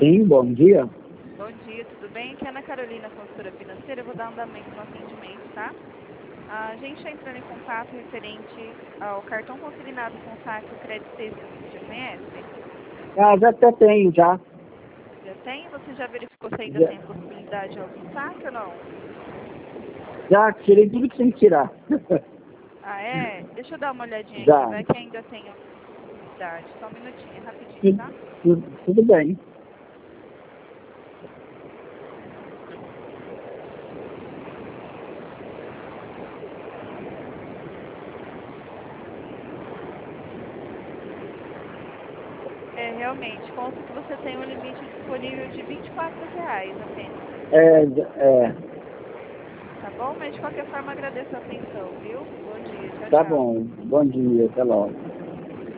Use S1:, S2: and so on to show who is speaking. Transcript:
S1: Sim, bom dia.
S2: Bom dia, tudo bem? Aqui é a Ana Carolina, consultora financeira. Eu vou dar um andamento no atendimento, tá? A gente está entrando em contato referente ao cartão consignado com saque o Crédito Texto. Você já conhece?
S1: Já até tenho, já.
S2: Já tem? Você já verificou se ainda
S1: Já,
S2: tem a possibilidade de algum saque ou não?
S1: já tirei tudo que tem que tirar.
S2: Ah, é? Deixa eu dar uma olhadinha aqui.
S1: Já.
S2: Vai que ainda tem a possibilidade. Só um minutinho, rapidinho, tá?
S1: Tudo bem.
S2: Realmente, consta que você tem um limite disponível de R$ 24 apenas.
S1: É,
S2: Tá bom? Mas de qualquer forma agradeço a atenção, viu? Bom dia, tchau,
S1: tá
S2: tchau.
S1: bom. Bom dia, até logo.